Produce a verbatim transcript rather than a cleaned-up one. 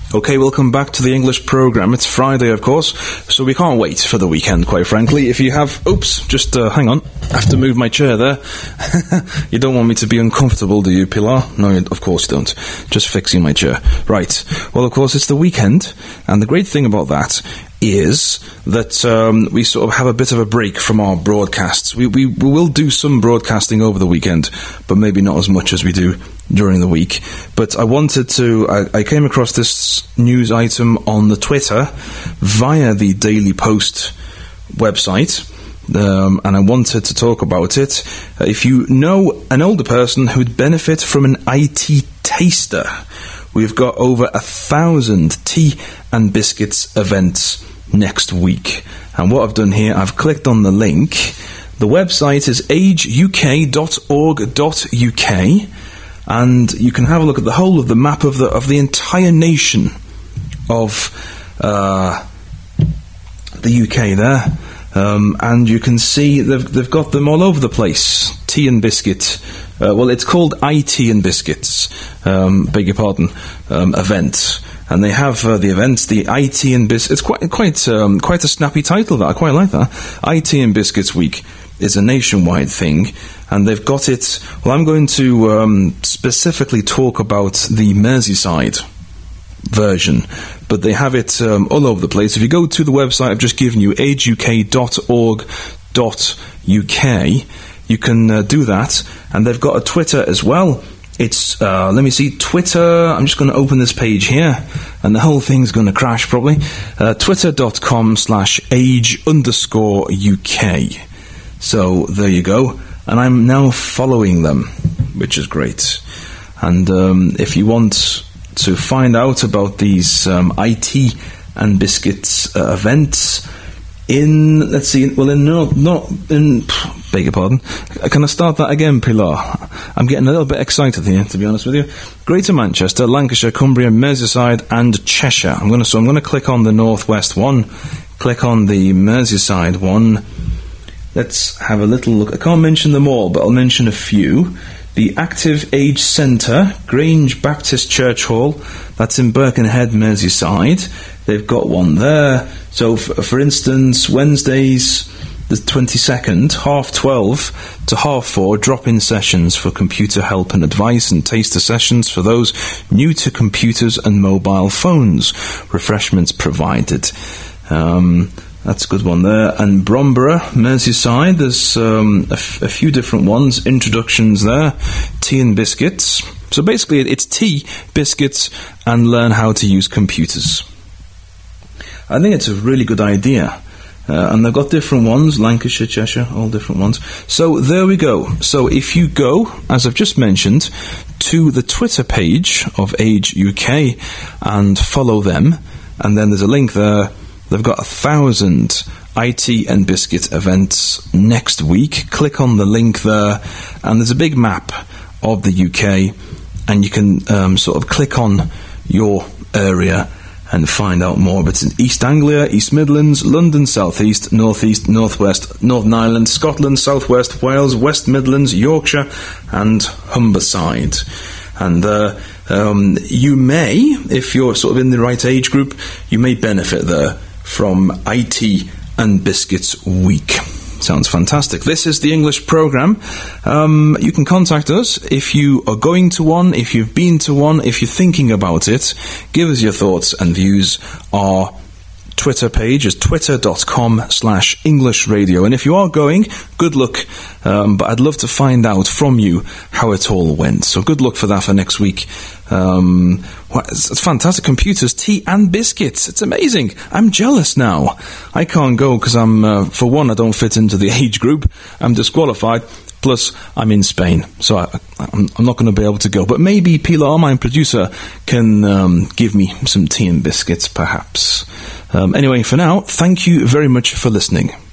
Okay, welcome back to the English program. It's Friday, of course, so we can't wait for the weekend, quite frankly. If you have... Oops, just uh, hang on. I have to move my chair there. You don't want me to be uncomfortable, do you, Pilar? No, you, of course you don't. Just fixing my chair. Right. Well, of course, it's the weekend, and the great thing about that is that um, we sort of have a bit of a break from our broadcasts. We, we, we will do some broadcasting over the weekend, but maybe not as much as we do during the week. But I wanted to... I, I came across this news item on the Twitter via the Daily Post website, um, and I wanted to talk about it. Uh, if you know an older person who'd benefit from an I T taster, we've got over a thousand tea and biscuits events next week. And what I've done here, I've clicked on the link. The website is age u k dot org dot u k, and you can have a look at the whole of the map of the of the entire nation of uh, the U K there, um, and you can see they've they've got them all over the place. Tea and biscuit. Uh, well, it's called I T and Biscuits. Um, beg your pardon. Um, event. And they have uh, the events, the I T and Biscuits. It's quite quite um, quite a snappy title. That I quite like that. I T and Biscuits Week is a nationwide thing, and they've got it. Well, I'm going to um, specifically talk about the Merseyside version, but they have it um, all over the place. If you go to the website I've just given you, age u k dot org dot u k, you can uh, do that, and they've got a Twitter as well. It's, uh, let me see, Twitter, I'm just going to open this page here, and the whole thing's going to crash probably, uh, twitter.com slash age underscore UK. So, there you go, and I'm now following them, which is great. And um, if you want to find out about these um, I T and Biscuits uh, events in, let's see, well, in, no, not, in, beg your pardon, can I start that again, Pilar? I'm getting a little bit excited here, to be honest with you. Greater Manchester, Lancashire, Cumbria, Merseyside, and Cheshire. I'm going to, so I'm going to click on the Northwest one, click on the Merseyside one. Let's have a little look. I can't mention them all, but I'll mention a few. The Active Age Centre, Grange Baptist Church Hall, that's in Birkenhead, Merseyside. They've got one there. So, for, for instance, Wednesdays, the twenty-second, half twelve to half four, drop-in sessions for computer help and advice, and taster sessions for those new to computers and mobile phones. Refreshments provided. Um... That's a good one there. And Bromborough, Merseyside, there's um, a, f- a few different ones. Introductions there. Tea and biscuits. So basically it's tea, biscuits, and learn how to use computers. I think it's a really good idea. Uh, and they've got different ones, Lancashire, Cheshire, all different ones. So there we go. So if you go, as I've just mentioned, to the Twitter page of Age U K and follow them, and then there's a link there. They've got a thousand I T and Biscuit events next week. Click on the link there, and there's a big map of the U K, and you can um, sort of click on your area and find out more. But it's in East Anglia, East Midlands, London, South East, North East, North West, Northern Ireland, Scotland, South West, Wales, West Midlands, Yorkshire, and Humberside. And uh, um, you may, if you're sort of in the right age group, you may benefit there from I T and Biscuits Week. Sounds fantastic. This is the English program. Um, you can contact us if you are going to one, if you've been to one, if you're thinking about it. Give us your thoughts and views. Our Twitter page is twitter.com slash English radio. And if you are going, good luck. Um, but I'd love to find out from you how it all went. So good luck for that for next week. Um, it's, it's fantastic. Computers, tea and biscuits. It's amazing. I'm jealous now. I can't go because I'm, uh, for one, I don't fit into the age group. I'm disqualified. Plus, I'm in Spain, so I, I'm, I'm not going to be able to go. But maybe Pilar, my producer, can um, give me some tea and biscuits, perhaps. Um, anyway, for now, thank you very much for listening.